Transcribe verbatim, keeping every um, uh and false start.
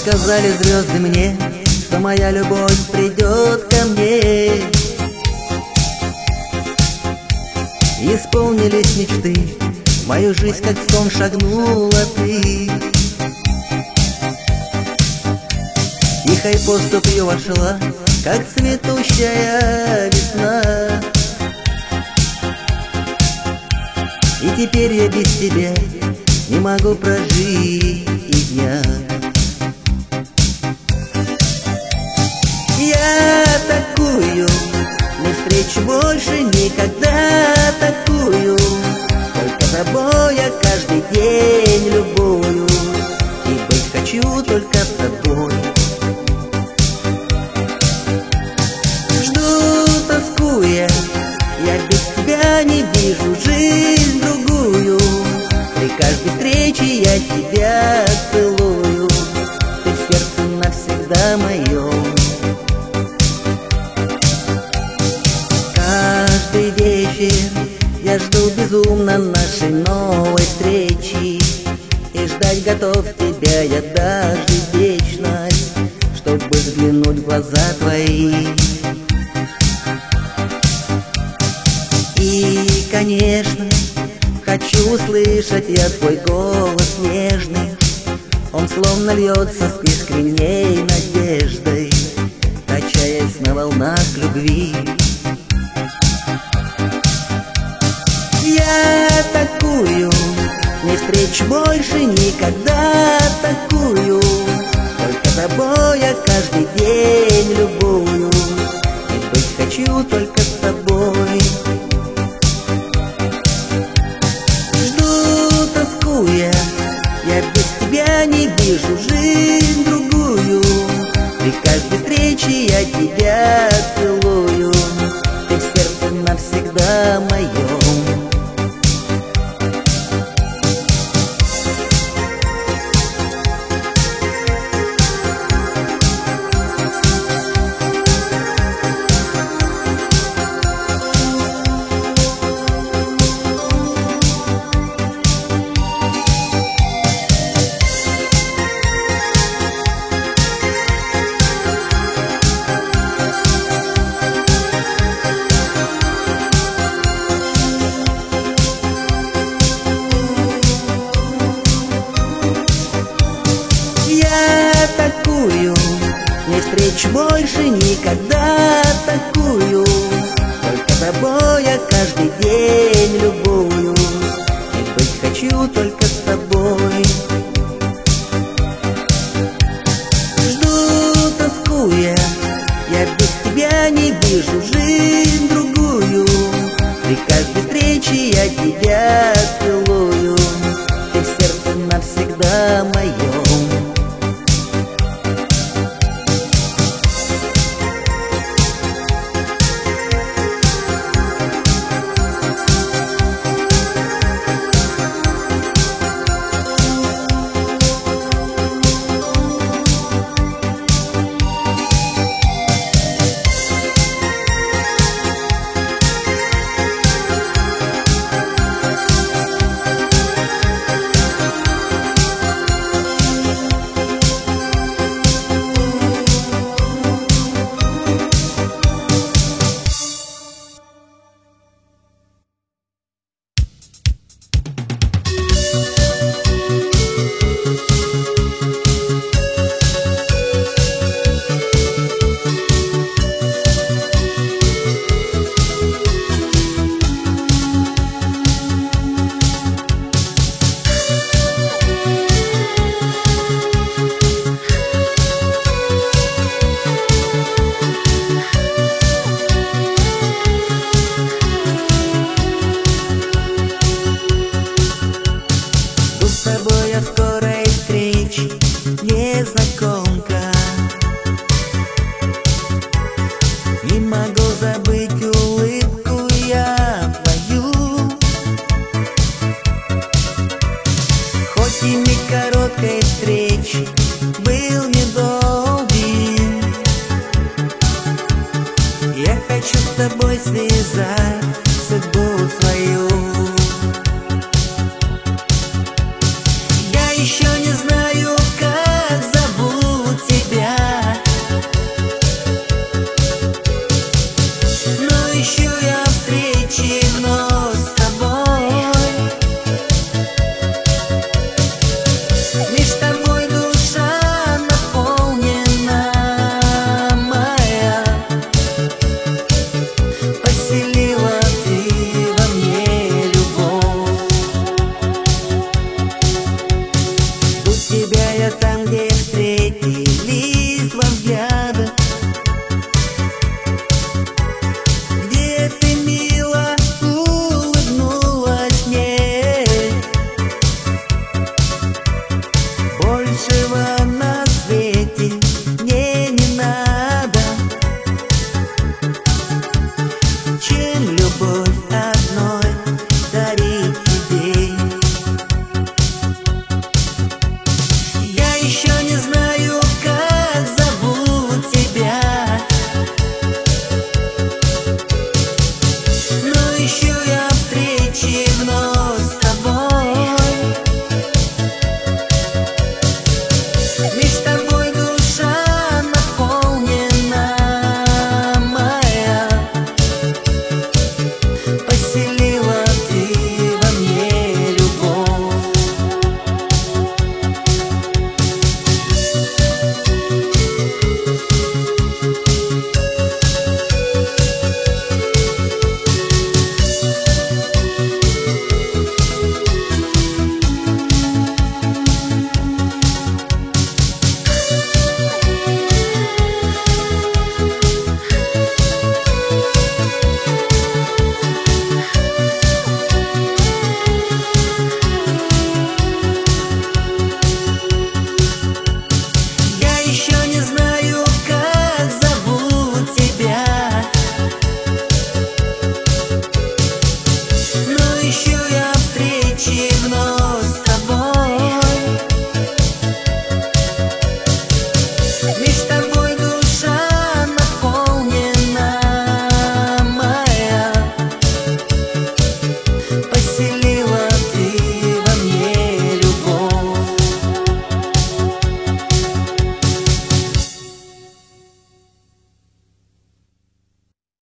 сказали звезды мне, что моя любовь придет ко мне. Исполнились мечты, в мою жизнь как в сон шагнула ты. Тихой поступью вошла, как цветущая весна. И теперь я без тебя не могу прожить и дня. Я такую не встречу больше никогда, такую. Только тобой я каждый день любую, и быть хочу только с тобой. Жду, тоскуя, я без тебя не вижу жизнь другую. При каждой встрече я тебя целую, ты в сердце навсегда моем. Каждый вечер я жду безумно нашей новой встречи, и ждать готов тебя я даже вечность, чтобы взглянуть в глаза твои. И, конечно, хочу услышать я твой голос нежный. Он словно льется с искренней надеждой, качаясь на волнах любви. Я такую не встречу больше никогда, такую. Только тобой я каждый день любую, и быть хочу только с тобой. Жду, тоскуя, я без тебя не вижу жизнь другую. При каждой встрече я тебя целую, ты в сердце навсегда моем. Такую не встречу больше никогда, такую. Только тобой я каждый день любую, и быть хочу только с тобой. Жду, тоскуя, я без тебя не вижу жизнь другую. При каждой встрече я тебя целую, ты в сердце навсегда моем. тобой связать.